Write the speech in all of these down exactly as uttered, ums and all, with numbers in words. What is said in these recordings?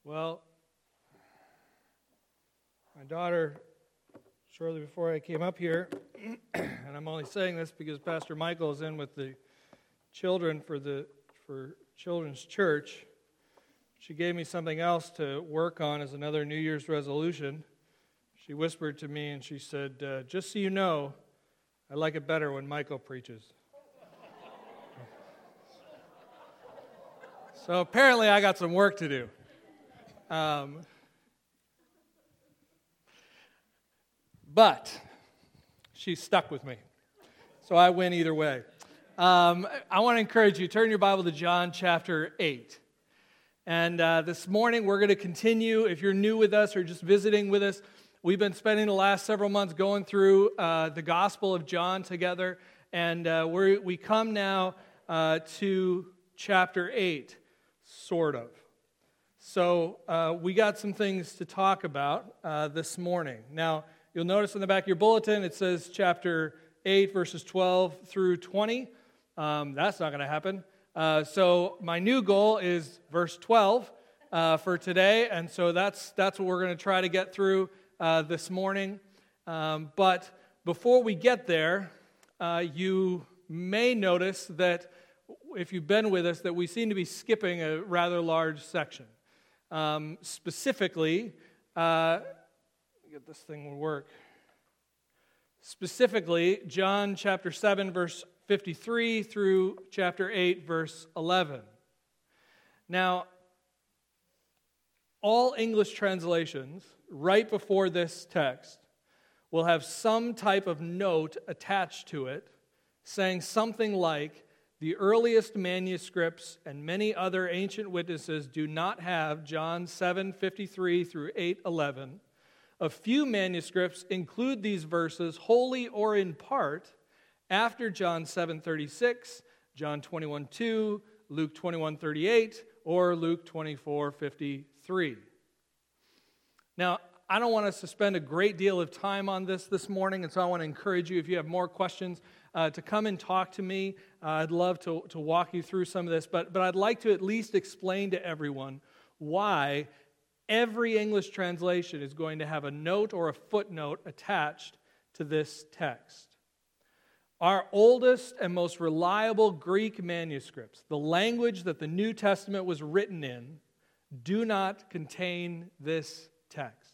Well, my daughter, shortly before I came up here, and I'm only saying this because Pastor Michael is in with the children for the for Children's Church. She gave me something else to work on as another New Year's resolution. She whispered to me and she said, uh, just so you know, I like it better when Michael preaches. So apparently I got some work to do. Um, but she stuck with me. So I win either way. Um, I want to encourage you, turn your Bible to John chapter eight. And uh, this morning we're going to continue. If you're new with us or just visiting with us, we've been spending the last several months going through uh, the Gospel of John together. And uh, we we come now uh, to chapter eight, sort of. So uh, we got some things to talk about uh, this morning. Now, you'll notice in the back of your bulletin, it says chapter eight, verses twelve through twenty. Um, that's not going to happen. Uh, so my new goal is verse twelve uh, for today, and so that's that's what we're going to try to get through uh, this morning. Um, but before we get there, uh, you may notice that if you've been with us, that we seem to be skipping a rather large section. Um, specifically, uh, get this thing to work. Specifically, John chapter seven, verse fifty-three through chapter eight, verse eleven. Now, all English translations right before this text will have some type of note attached to it saying something like, the earliest manuscripts and many other ancient witnesses do not have John seven fifty-three through eight eleven. A few manuscripts include these verses wholly or in part after John seven thirty-six, John twenty-one two, Luke twenty-one thirty-eight, or Luke twenty-four fifty-three. Now, I don't want us to spend a great deal of time on this this morning, and so I want to encourage you, if you have more questions, uh, to come and talk to me. Uh, I'd love to, to walk you through some of this, but, but I'd like to at least explain to everyone why every English translation is going to have a note or a footnote attached to this text. Our oldest and most reliable Greek manuscripts, the language that the New Testament was written in, do not contain this text.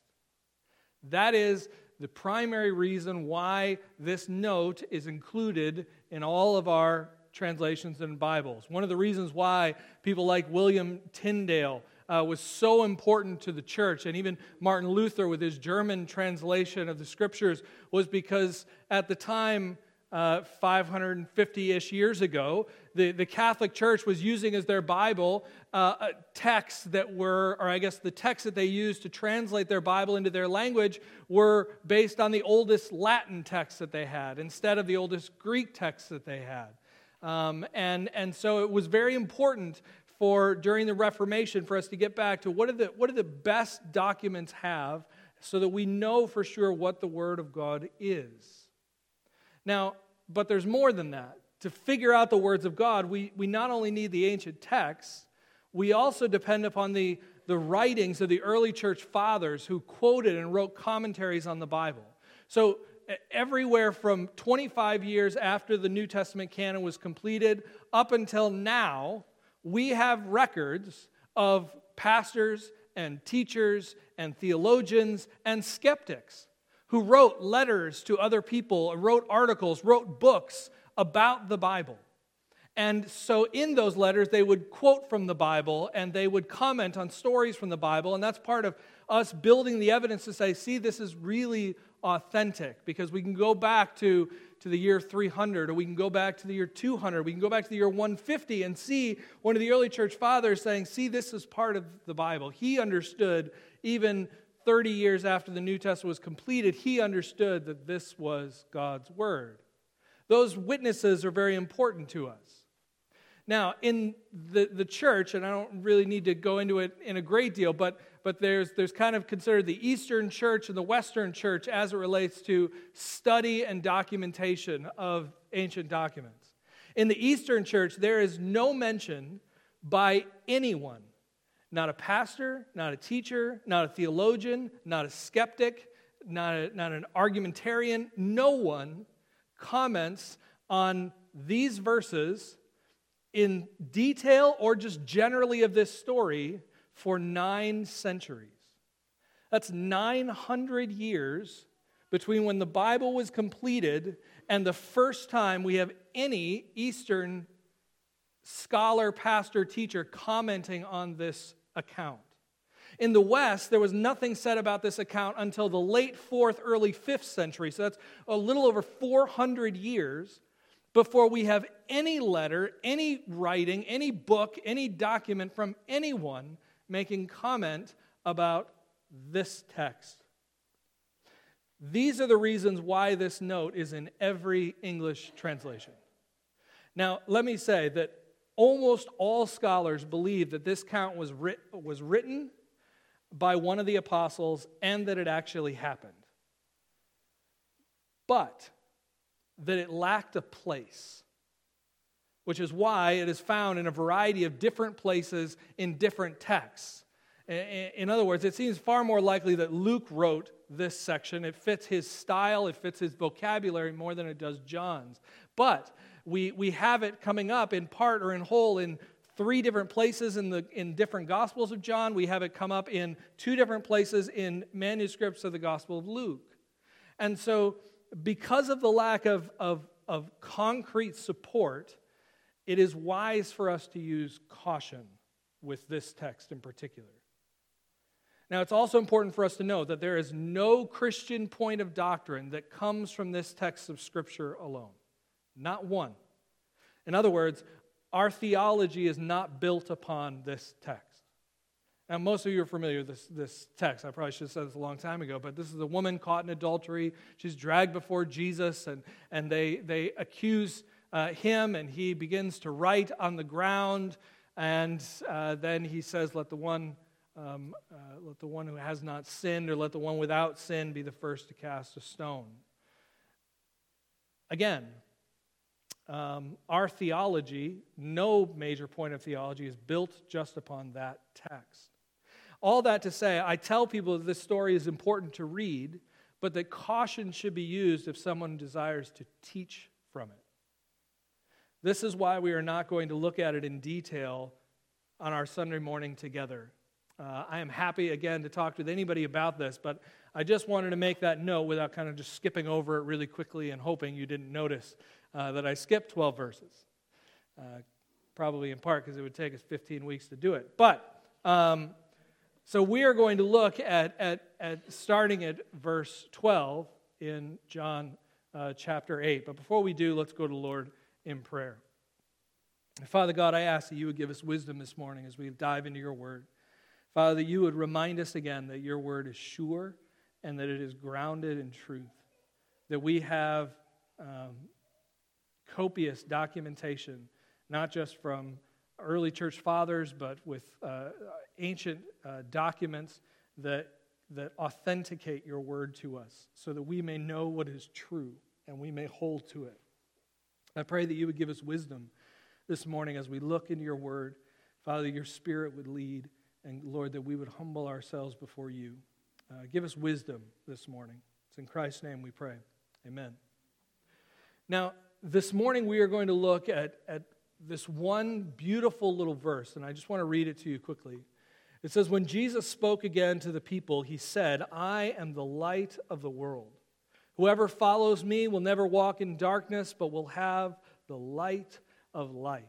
That is the primary reason why this note is included in all of our translations and Bibles. One of the reasons why people like William Tyndale uh, was so important to the church, and even Martin Luther with his German translation of the Scriptures, was because at the time, uh, five hundred fifty-ish years ago, the, the Catholic Church was using as their Bible uh, texts that were, or I guess the texts that they used to translate their Bible into their language were based on the oldest Latin texts that they had, instead of the oldest Greek texts that they had. Um, and, and so it was very important for, during the Reformation, for us to get back to what do the, what do the best documents have so that we know for sure what the Word of God is. Now, but there's more than that. To figure out the words of God, we, we not only need the ancient texts, we also depend upon the, the writings of the early church fathers who quoted and wrote commentaries on the Bible. So everywhere from twenty-five years after the New Testament canon was completed up until now, we have records of pastors and teachers and theologians and skeptics who wrote letters to other people, wrote articles, wrote books about the Bible. And so in those letters, they would quote from the Bible and they would comment on stories from the Bible. And that's part of us building the evidence to say, see, this is really authentic. Because we can go back to, to the year three hundred, or we can go back to the year two hundred, we can go back to the year one fifty and see one of the early church fathers saying, see, this is part of the Bible. He understood, even thirty years after the New Testament was completed, he understood that this was God's Word. Those witnesses are very important to us. Now, in the, the church, and I don't really need to go into it in a great deal, but, but there's, there's kind of considered the Eastern Church and the Western Church as it relates to study and documentation of ancient documents. In the Eastern Church, there is no mention by anyone Not a pastor, not a teacher, not a theologian, not a skeptic, not, a, not an argumentarian. No one comments on these verses in detail or just generally of this story for nine centuries. That's nine hundred years between when the Bible was completed and the first time we have any Eastern scholar, pastor, teacher commenting on this account. In the West, there was nothing said about this account until the late fourth, early fifth century. So that's a little over four hundred years before we have any letter, any writing, any book, any document from anyone making comment about this text. These are the reasons why this note is in every English translation. Now, let me say that almost all scholars believe that this account was, writ- was written by one of the apostles and that it actually happened. But that it lacked a place, which is why it is found in a variety of different places in different texts. In other words, it seems far more likely that Luke wrote this section. It fits his style, it fits his vocabulary more than it does John's. But we, we have it coming up in part or in whole in three different places in the in different Gospels of John. We have it come up in two different places in manuscripts of the Gospel of Luke. And so because of the lack of, of, of concrete support, it is wise for us to use caution with this text in particular. Now, it's also important for us to know that there is no Christian point of doctrine that comes from this text of Scripture alone. Not one. In other words, our theology is not built upon this text. Now, most of you are familiar with this, this text. I probably should have said this a long time ago, but this is a woman caught in adultery. She's dragged before Jesus, and, and they, they accuse uh, him, and he begins to write on the ground, and uh, then he says, let the one... Um, uh, let the one who has not sinned, or let the one without sin be the first to cast a stone. Again, um, our theology, no major point of theology, is built just upon that text. All that to say, I tell people that this story is important to read, but that caution should be used if someone desires to teach from it. This is why we are not going to look at it in detail on our Sunday morning together. Uh, I am happy, again, to talk with anybody about this, but I just wanted to make that note without kind of just skipping over it really quickly and hoping you didn't notice uh, that I skipped twelve verses. Uh, probably in part because it would take us fifteen weeks to do it. But, um, so we are going to look at, at, at starting at verse twelve in John uh, chapter eight. But before we do, let's go to the Lord in prayer. Father God, I ask that you would give us wisdom this morning as we dive into your word. Father, that you would remind us again that your word is sure and that it is grounded in truth. That we have um, copious documentation, not just from early church fathers, but with uh, ancient uh, documents that, that authenticate your word to us so that we may know what is true and we may hold to it. I pray that you would give us wisdom this morning as we look into your word. Father, that your spirit would lead. And Lord, that we would humble ourselves before you. Uh, give us wisdom this morning. It's in Christ's name we pray. Amen. Now, this morning we are going to look at, at this one beautiful little verse, and I just want to read it to you quickly. It says, when Jesus spoke again to the people, he said, I am the light of the world. Whoever follows me will never walk in darkness, but will have the light of life.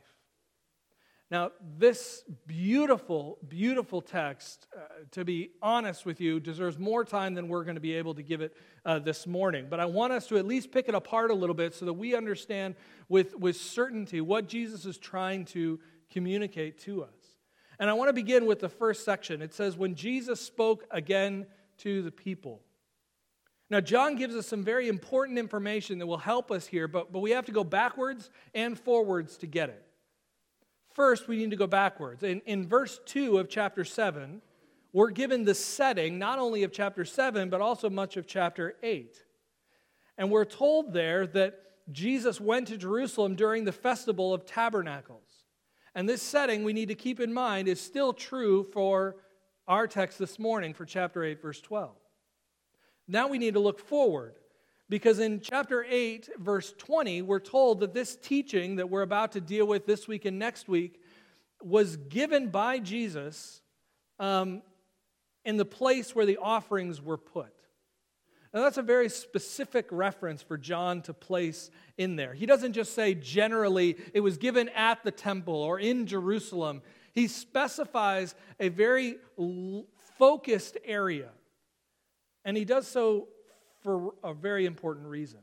Now, this beautiful, beautiful text, uh, to be honest with you, deserves more time than we're going to be able to give it uh, this morning. But I want us to at least pick it apart a little bit so that we understand with, with certainty what Jesus is trying to communicate to us. And I want to begin with the first section. It says, when Jesus spoke again to the people. Now, John gives us some very important information that will help us here, but, but we have to go backwards and forwards to get it. First, we need to go backwards. In, in verse two of chapter seven, we're given the setting not only of chapter seven, but also much of chapter eight. And we're told there that Jesus went to Jerusalem during the festival of tabernacles. And this setting, we need to keep in mind, is still true for our text this morning for chapter eight, verse twelve. Now we need to look forward, because in chapter eight, verse twenty, we're told that this teaching that we're about to deal with this week and next week was given by Jesus um, in the place where the offerings were put. Now that's a very specific reference for John to place in there. He doesn't just say generally it was given at the temple or in Jerusalem. He specifies a very focused area. And he does so for a very important reason.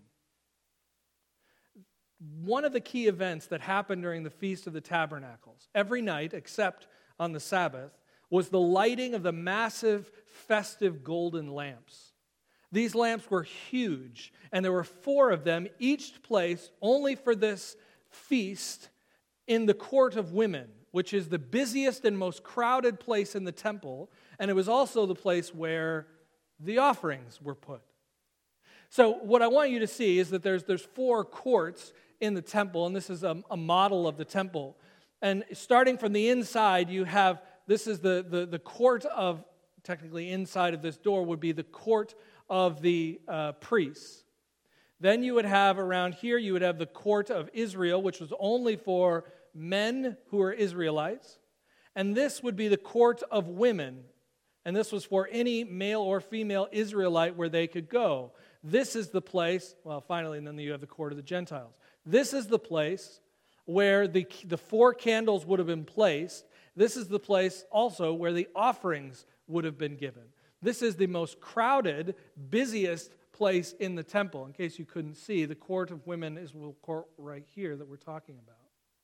One of the key events that happened during the Feast of the Tabernacles, every night except on the Sabbath, was the lighting of the massive festive golden lamps. These lamps were huge, and there were four of them, each placed only for this feast in the court of women, which is the busiest and most crowded place in the temple, and it was also the place where the offerings were put. So what I want you to see is that there's, there's four courts in the temple, and this is a, a model of the temple. And starting from the inside, you have, this is the, the, the court of, technically inside of this door would be the court of the uh, priests. Then you would have around here, you would have the court of Israel, which was only for men who are Israelites. And this would be the court of women. And this was for any male or female Israelite where they could go. This is the place, well, finally, and then you have the court of the Gentiles. This is the place where the, the four candles would have been placed. This is the place also where the offerings would have been given. This is the most crowded, busiest place in the temple. In case you couldn't see, the court of women is the court right here that we're talking about.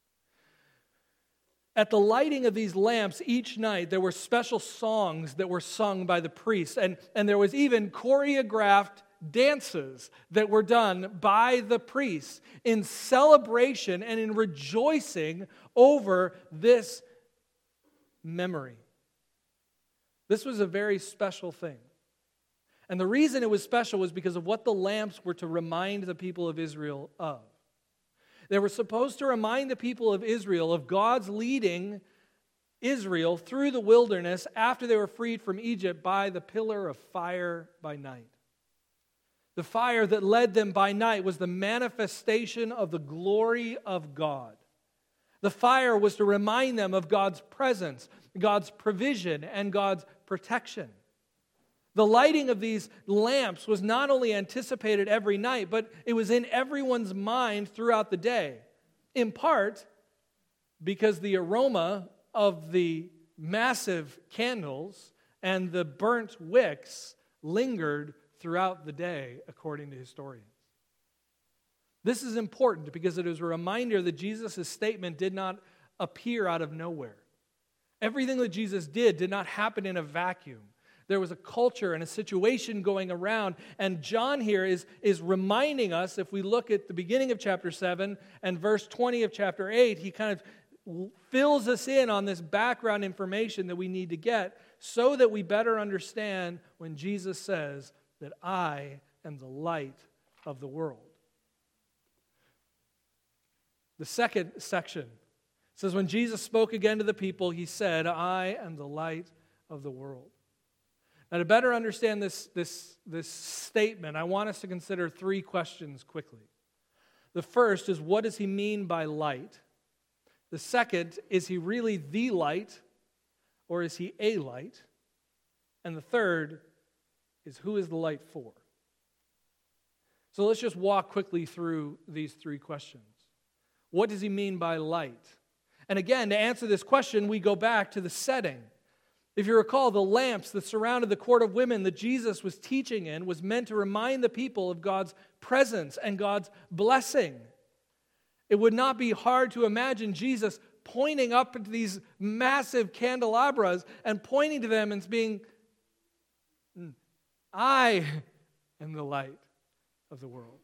At the lighting of these lamps each night, there were special songs that were sung by the priests, and, and there was even choreographed dances that were done by the priests in celebration and in rejoicing over this memory. This was a very special thing. And the reason it was special was because of what the lamps were to remind the people of Israel of. They were supposed to remind the people of Israel of God's leading Israel through the wilderness after they were freed from Egypt by the pillar of fire by night. The fire that led them by night was the manifestation of the glory of God. The fire was to remind them of God's presence, God's provision, and God's protection. The lighting of these lamps was not only anticipated every night, but it was in everyone's mind throughout the day. In part because the aroma of the massive candles and the burnt wicks lingered throughout the day, according to historians. This is important because it is a reminder that Jesus' statement did not appear out of nowhere. Everything that Jesus did did not happen in a vacuum. There was a culture and a situation going around, and John here is, is reminding us, if we look at the beginning of chapter seven and verse twenty of chapter eight, he kind of fills us in on this background information that we need to get so that we better understand when Jesus says that I am the light of the world. The second section says, when Jesus spoke again to the people, he said, I am the light of the world. Now, to better understand this, this, this statement, I want us to consider three questions quickly. The first is, what does he mean by light? The second, is he really the light, or is he a light? And the third is, who is the light for? So let's just walk quickly through these three questions. What does he mean by light? And again, to answer this question, we go back to the setting. If you recall, the lamps that surrounded the court of women that Jesus was teaching in was meant to remind the people of God's presence and God's blessing. It would not be hard to imagine Jesus pointing up at these massive candelabras and pointing to them and being, I am the light of the world.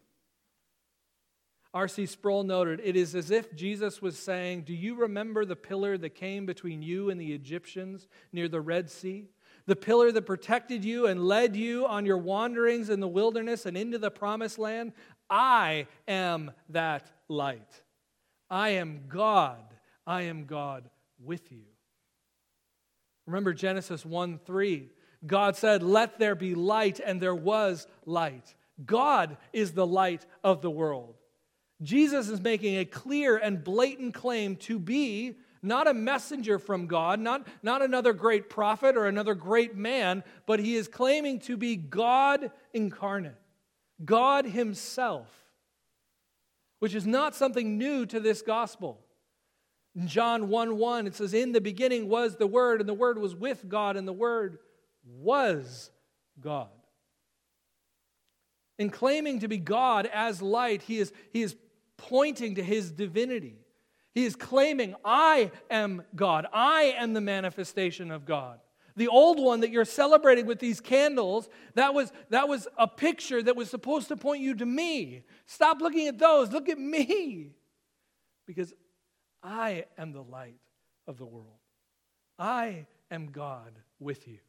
R C Sproul noted, it is as if Jesus was saying, do you remember the pillar that came between you and the Egyptians near the Red Sea? The pillar that protected you and led you on your wanderings in the wilderness and into the promised land? I am that light. I am God. I am God with you. Remember Genesis one three. God said, let there be light, and there was light. God is the light of the world. Jesus is making a clear and blatant claim to be not a messenger from God, not, not another great prophet or another great man, but he is claiming to be God incarnate, God himself, which is not something new to this gospel. In John one one, it says, in the beginning was the Word, and the Word was with God, and the Word was God. In claiming to be God as light, he is, he is pointing to his divinity. He is claiming, I am God. I am the manifestation of God. The old one that you're celebrating with these candles, that was, that was a picture that was supposed to point you to me. Stop looking at those. Look at me. Because I am the light of the world. I am God with you.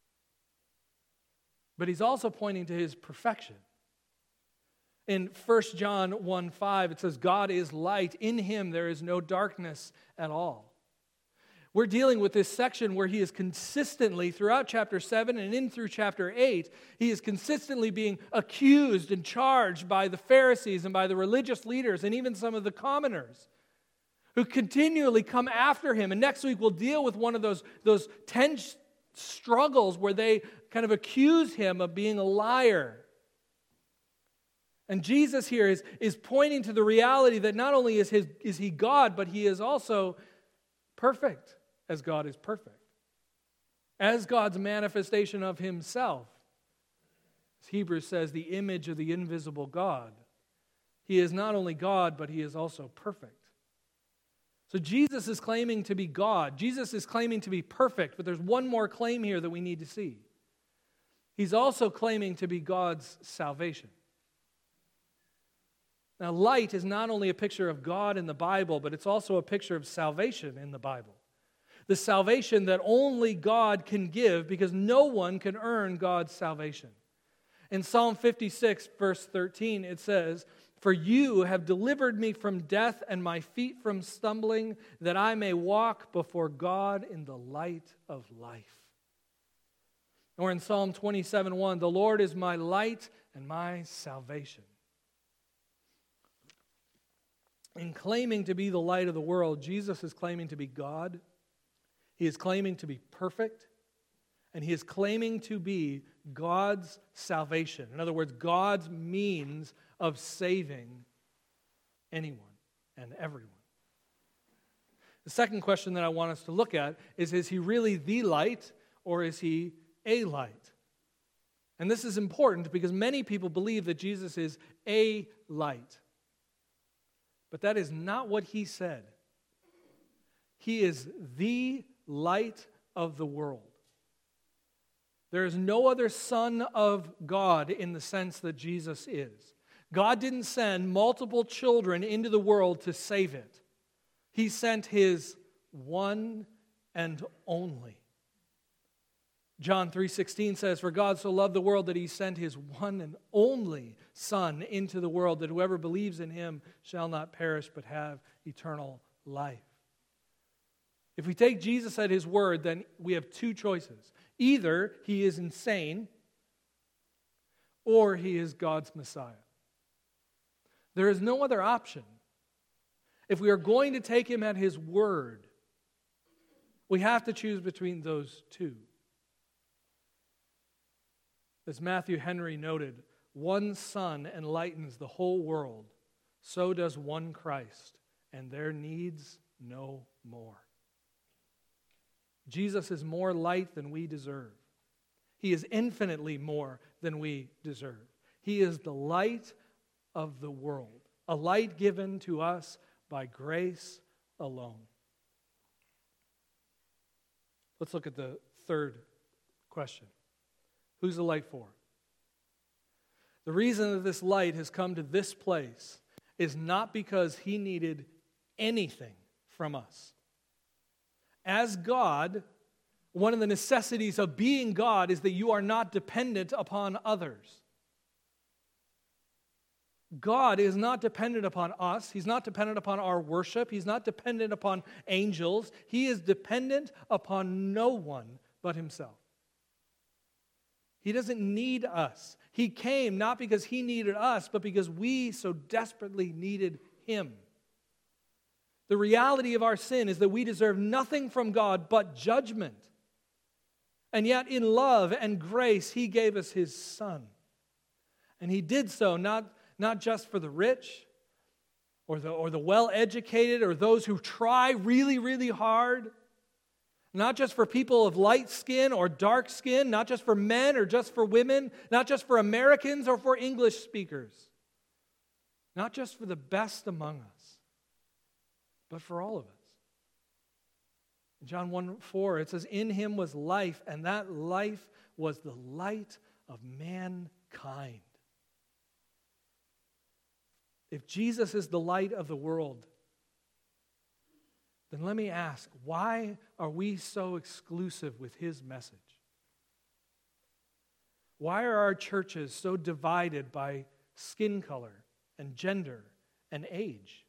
But he's also pointing to his perfection. In First John one five, it says, God is light. In him there is no darkness at all. We're dealing with this section where he is consistently, throughout chapter seven and in through chapter eight, he is consistently being accused and charged by the Pharisees and by the religious leaders and even some of the commoners who continually come after him. And next week we'll deal with one of those, those tense struggles where they kind of accuse him of being a liar. And Jesus here is, is pointing to the reality that not only is, his, is he God, but he is also perfect, as God is perfect. As God's manifestation of himself. As Hebrews says, the image of the invisible God. He is not only God, but he is also perfect. So Jesus is claiming to be God. Jesus is claiming to be perfect, but there's one more claim here that we need to see. He's also claiming to be God's salvation. Now, light is not only a picture of God in the Bible, but it's also a picture of salvation in the Bible. The salvation that only God can give, because no one can earn God's salvation. In Psalm fifty-six, verse thirteen, it says, for you have delivered me from death and my feet from stumbling, that I may walk before God in the light of life. Or in Psalm twenty-seven one, the Lord is my light and my salvation. In claiming to be the light of the world, Jesus is claiming to be God. He is claiming to be perfect. And he is claiming to be God's salvation. In other words, God's means of saving anyone and everyone. The second question that I want us to look at is, is he really the light or is he a light? And this is important because many people believe that Jesus is a light. But that is not what he said. He is the light of the world. There is no other Son of God in the sense that Jesus is. God didn't send multiple children into the world to save it. He sent his one and only. John three sixteen says, for God so loved the world that he sent his one and only Son into the world, that whoever believes in him shall not perish but have eternal life. If we take Jesus at his word, then we have two choices. Either he is insane or he is God's Messiah. There is no other option. If we are going to take him at his word, we have to choose between those two. As Matthew Henry noted, one sun enlightens the whole world, so does one Christ, and there needs no more. Jesus is more light than we deserve. He is infinitely more than we deserve. He is the light of the world, a light given to us by grace alone. Let's look at the third question. Who's the light for? The reason that this light has come to this place is not because he needed anything from us. As God, one of the necessities of being God is that you are not dependent upon others. God is not dependent upon us. He's not dependent upon our worship. He's not dependent upon angels. He is dependent upon no one but himself. He doesn't need us. He came not because he needed us, but because we so desperately needed him. The reality of our sin is that we deserve nothing from God but judgment. And yet in love and grace, he gave us his Son. And he did so not, not just for the rich or the, or the well-educated or those who try really, really hard. Not just for people of light skin or dark skin, not just for men or just for women, not just for Americans or for English speakers. Not just for the best among us, but for all of us. In John one four, it says, "In him was life, and that life was the light of mankind." If Jesus is the light of the world, then let me ask, why are we so exclusive with his message? Why are our churches so divided by skin color and gender and age?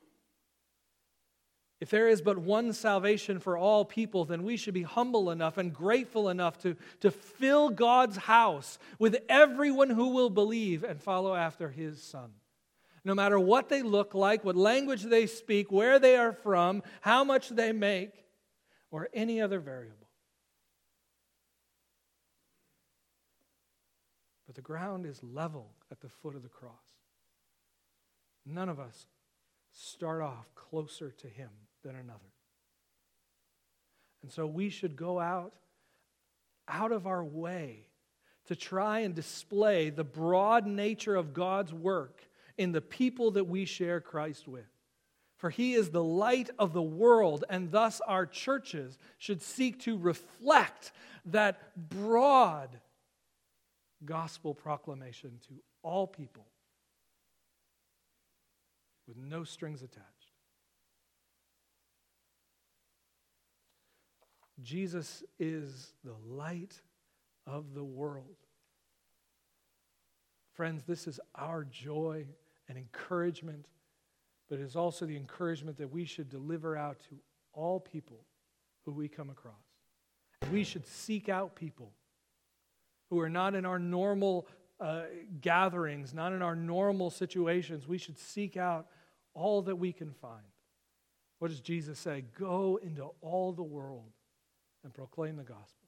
If there is but one salvation for all people, then we should be humble enough and grateful enough to, to fill God's house with everyone who will believe and follow after his Son. No matter what they look like, what language they speak, where they are from, how much they make, or any other variable. But the ground is level at the foot of the cross. None of us start off closer to him than another. And so we should go out, out of our way to try and display the broad nature of God's work in the people that we share Christ with. For he is the light of the world, and thus our churches should seek to reflect that broad gospel proclamation to all people with no strings attached. Jesus is the light of the world. Friends, this is our joy and encouragement, but it is also the encouragement that we should deliver out to all people who we come across. We should seek out people who are not in our normal uh, gatherings, not in our normal situations. We should seek out all that we can find. What does Jesus say? Go into all the world and proclaim the gospel.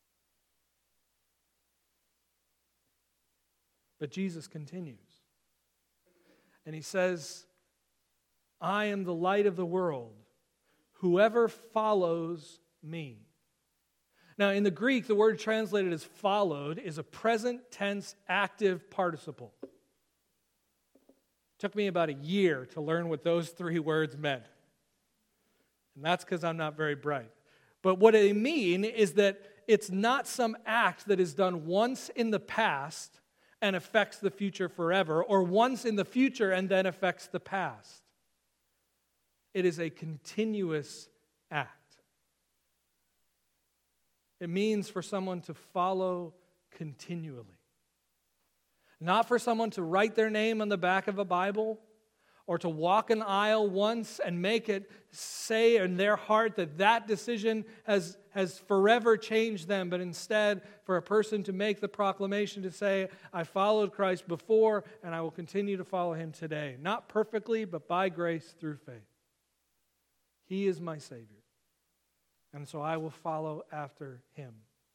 But Jesus continues. And he says, I am the light of the world. Whoever follows me. Now, in the Greek, the word translated as followed is a present tense active participle. It took me about a year to learn what those three words meant. And that's because I'm not very bright. But what they mean is that it's not some act that is done once in the past and affects the future forever, or once in the future and then affects the past. It is a continuous act. It means for someone to follow continually. Not for someone to write their name on the back of a Bible, or to walk an aisle once and make it say in their heart that that decision has, has forever changed them, but instead for a person to make the proclamation to say, I followed Christ before and I will continue to follow him today. Not perfectly, but by grace through faith. He is my Savior, and so I will follow after him.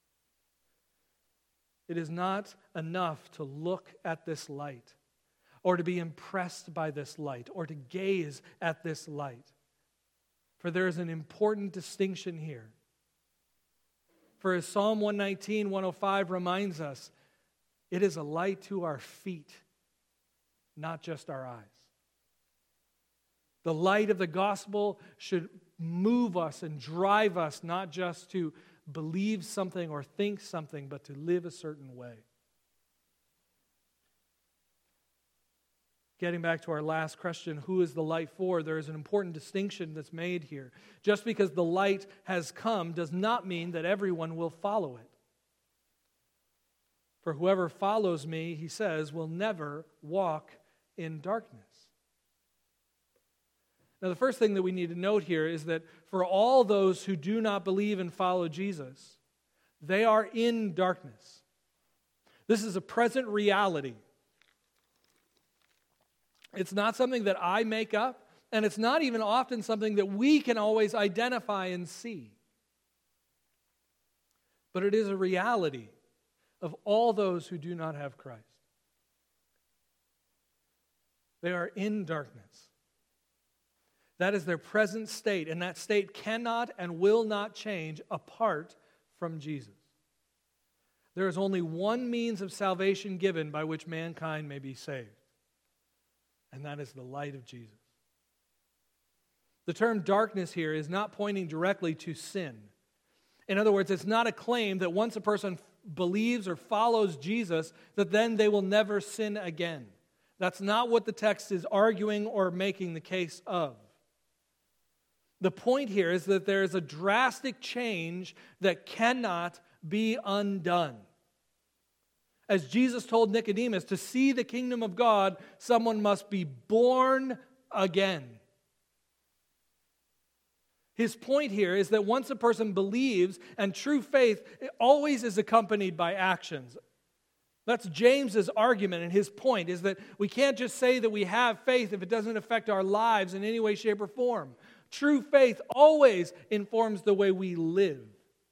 It is not enough to look at this light, or to be impressed by this light, or to gaze at this light. For there is an important distinction here. For as Psalm one nineteen, one oh five reminds us, it is a light to our feet, not just our eyes. The light of the gospel should move us and drive us not just to believe something or think something, but to live a certain way. Getting back to our last question, who is the light for? There is an important distinction that's made here. Just because the light has come does not mean that everyone will follow it. For whoever follows me, he says, will never walk in darkness. Now, the first thing that we need to note here is that for all those who do not believe and follow Jesus, they are in darkness. This is a present reality. It's not something that I make up, and it's not even often something that we can always identify and see. But it is a reality of all those who do not have Christ. They are in darkness. That is their present state, and that state cannot and will not change apart from Jesus. There is only one means of salvation given by which mankind may be saved, and that is the light of Jesus. The term darkness here is not pointing directly to sin. In other words, it's not a claim that once a person believes or follows Jesus, that then they will never sin again. That's not what the text is arguing or making the case of. The point here is that there is a drastic change that cannot be undone. As Jesus told Nicodemus, to see the kingdom of God, someone must be born again. His point here is that once a person believes, and true faith it always is accompanied by actions. That's James's argument, and his point is that we can't just say that we have faith if it doesn't affect our lives in any way, shape, or form. True faith always informs the way we live.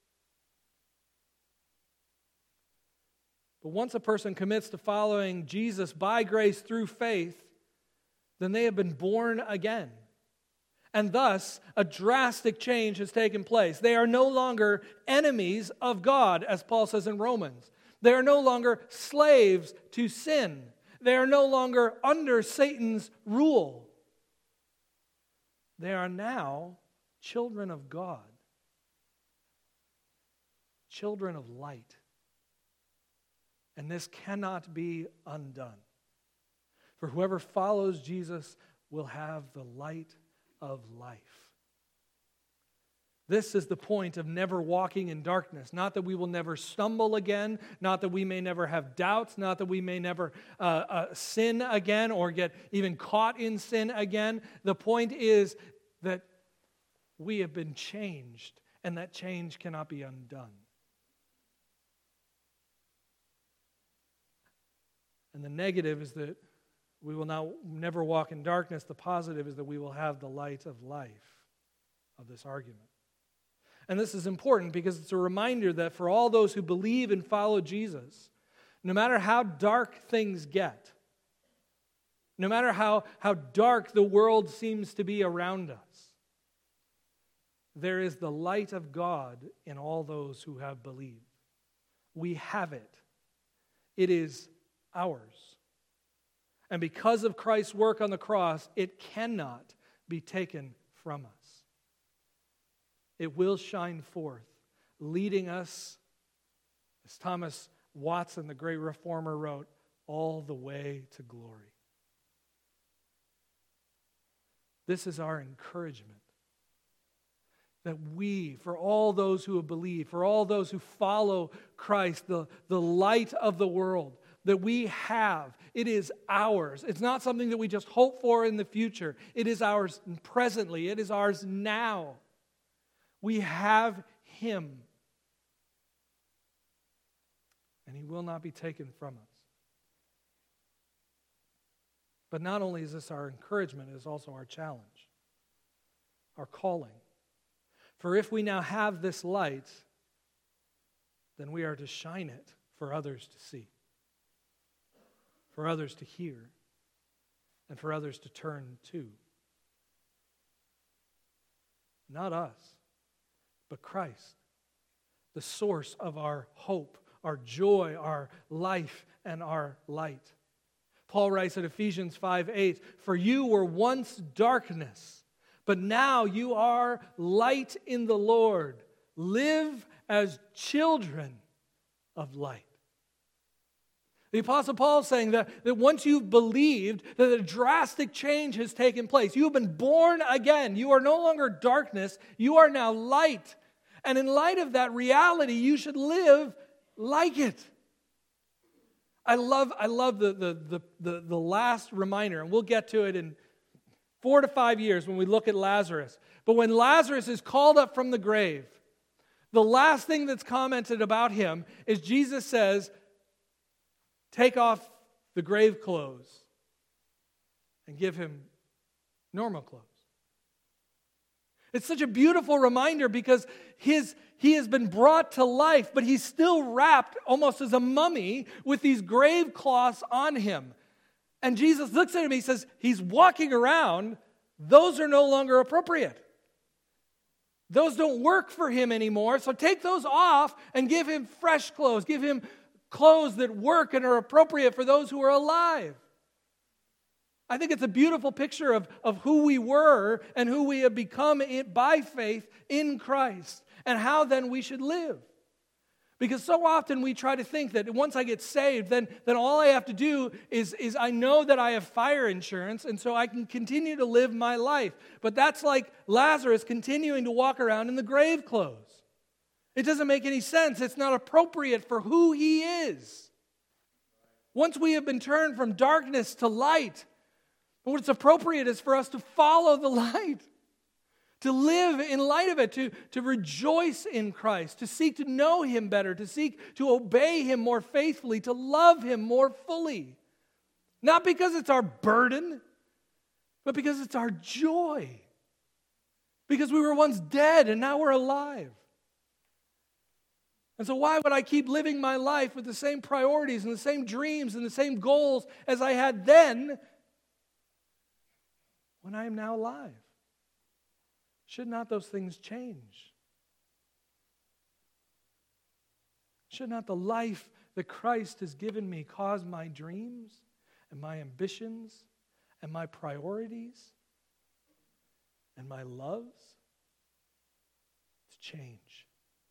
But once a person commits to following Jesus by grace through faith, then they have been born again. And thus, a drastic change has taken place. They are no longer enemies of God, as Paul says in Romans. They are no longer slaves to sin. They are no longer under Satan's rule. They are now children of God, children of light. And this cannot be undone. For whoever follows Jesus will have the light of life. This is the point of never walking in darkness. Not that we will never stumble again, not that we may never have doubts, not that we may never uh, uh, sin again or get even caught in sin again. The point is that we have been changed, and that change cannot be undone. And the negative is that we will now never walk in darkness. The positive is that we will have the light of life of this argument. And this is important because it's a reminder that for all those who believe and follow Jesus, no matter how dark things get, no matter how, how dark the world seems to be around us, there is the light of God in all those who have believed. We have it. It is ours. And because of Christ's work on the cross, it cannot be taken from us. It will shine forth, leading us, as Thomas Watson, the great reformer, wrote, all the way to glory. This is our encouragement. That we, for all those who have believed, for all those who follow Christ, the, the light of the world, that we have, it is ours. It's not something that we just hope for in the future. It is ours presently. It is ours now. We have Him. And He will not be taken from us. But not only is this our encouragement, it is also our challenge, our calling. For if we now have this light, then we are to shine it for others to see, for others to hear, and for others to turn to. Not us, but Christ, the source of our hope, our joy, our life, and our light. Paul writes in Ephesians five eight, "For you were once darkness, but now you are light in the Lord. Live as children of light." The Apostle Paul is saying that, that once you've believed, that a drastic change has taken place. You have been born again. You are no longer darkness. You are now light. And in light of that reality, you should live like it. I love, I love the, the, the, the, the last reminder, and we'll get to it in four to five years when we look at Lazarus. But when Lazarus is called up from the grave, the last thing that's commented about him is Jesus says, take off the grave clothes and give him normal clothes. It's such a beautiful reminder because his, he has been brought to life, but he's still wrapped almost as a mummy with these grave cloths on him. And Jesus looks at him, he says, he's walking around, those are no longer appropriate. Those don't work for him anymore, so take those off and give him fresh clothes. Give him clothes that work and are appropriate for those who are alive. I think it's a beautiful picture of, of who we were and who we have become in, by faith in Christ, and how then we should live. Because so often we try to think that once I get saved, then, then all I have to do is, is I know that I have fire insurance, and so I can continue to live my life. But that's like Lazarus continuing to walk around in the grave clothes. It doesn't make any sense. It's not appropriate for who he is. Once we have been turned from darkness to light, what's appropriate is for us to follow the light, to live in light of it, to, to rejoice in Christ, to seek to know him better, to seek to obey him more faithfully, to love him more fully. Not because it's our burden, but because it's our joy. Because we were once dead and now we're alive. And so why would I keep living my life with the same priorities and the same dreams and the same goals as I had then when I am now alive? Should not those things change? Should not the life that Christ has given me cause my dreams and my ambitions and my priorities and my loves to change?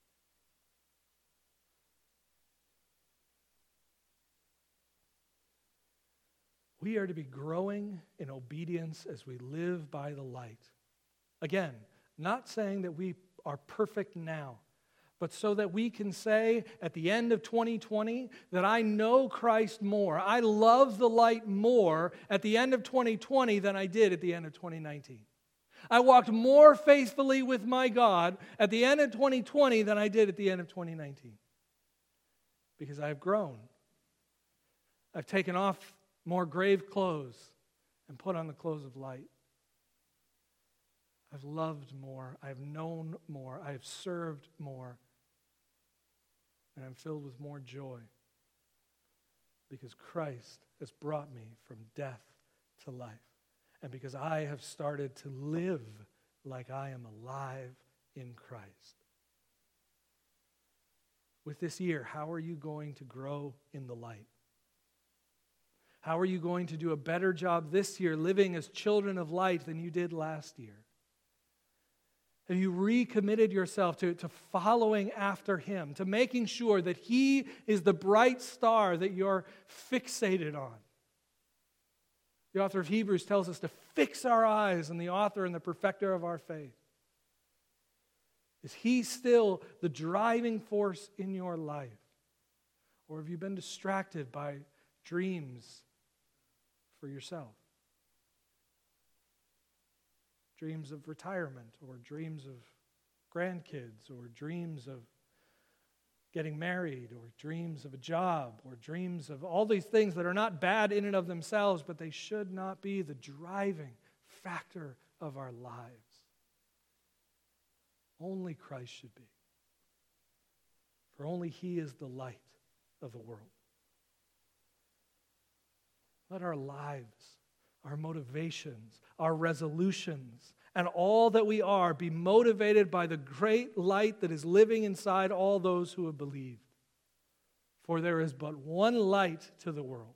We are to be growing in obedience as we live by the light. Again, not saying that we are perfect now, but so that we can say at the end of twenty twenty that I know Christ more. I love the light more at the end of twenty twenty than I did at the end of twenty nineteen. I walked more faithfully with my God at the end of twenty twenty than I did at the end of twenty nineteen. Because I've grown. I've taken off more grave clothes and put on the clothes of light. I've loved more. I've known more. I've served more. And I'm filled with more joy because Christ has brought me from death to life. And because I have started to live like I am alive in Christ. With this year, how are you going to grow in the light? How are you going to do a better job this year living as children of light than you did last year? Have you recommitted yourself to, to following after him, to making sure that he is the bright star that you're fixated on? The author of Hebrews tells us to fix our eyes on the author and the perfecter of our faith. Is he still the driving force in your life? Or have you been distracted by dreams for yourself? Dreams of retirement, or dreams of grandkids, or dreams of getting married, or dreams of a job, or dreams of all these things that are not bad in and of themselves, but they should not be the driving factor of our lives. Only Christ should be. For only he is the light of the world. Let our lives, our motivations, our resolutions, and all that we are be motivated by the great light that is living inside all those who have believed. For there is but one light to the world.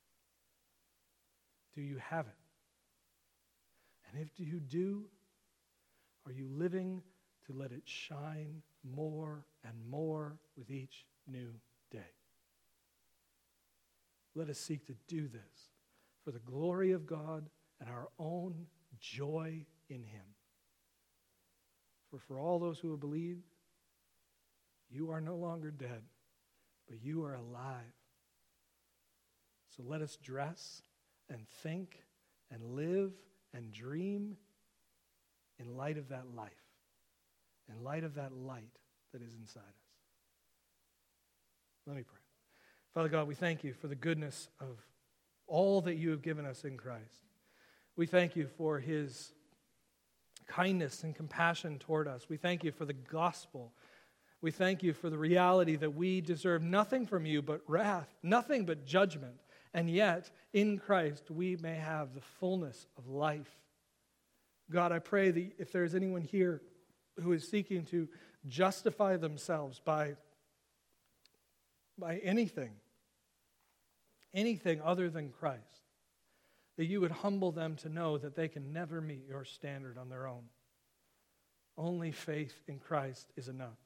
Do you have it? And if you do, are you living to let it shine more and more with each new day? Let us seek to do this for the glory of God and our own joy in him. For for all those who have believed, you are no longer dead, but you are alive. So let us dress and think and live and dream in light of that life, in light of that light that is inside us. Let me pray. Father God, we thank you for the goodness of all that you have given us in Christ. We thank you for his kindness and compassion toward us. We thank you for the gospel. We thank you for the reality that we deserve nothing from you but wrath, nothing but judgment. And yet, in Christ, we may have the fullness of life. God, I pray that if there is anyone here who is seeking to justify themselves by, by anything, anything other than Christ, that you would humble them to know that they can never meet your standard on their own. Only faith in Christ is enough.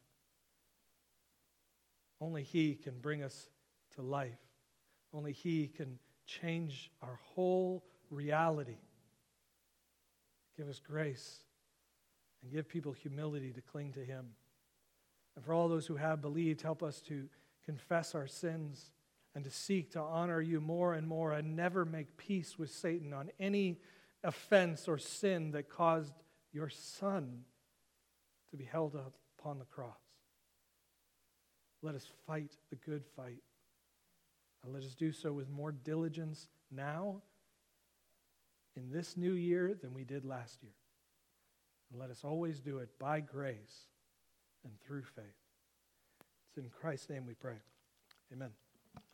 Only he can bring us to life. Only he can change our whole reality. Give us grace and give people humility to cling to him. And for all those who have believed, help us to confess our sins and to seek to honor you more and more and never make peace with Satan on any offense or sin that caused your Son to be held up upon the cross. Let us fight the good fight. And let us do so with more diligence now in this new year than we did last year. And let us always do it by grace and through faith. It's in Christ's name we pray. Amen.